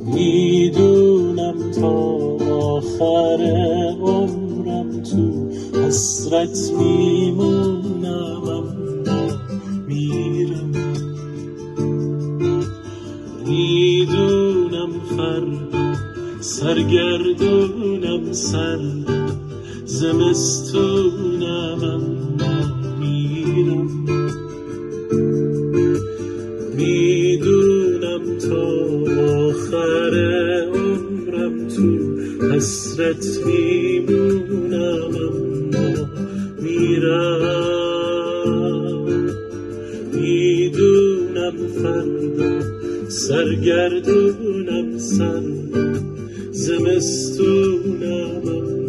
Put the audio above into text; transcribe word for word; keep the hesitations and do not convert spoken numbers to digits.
میدونم تا آخر عمرم تو حسرت میمونم، اما میرم. میدونم فردا سرگردونم، سردم زمستونم، اما میرم. میدونم تا آخر عمرم تو حسرت میمونم، اما میرم. میدونم فردا سرگردونم، سردم زمستونم،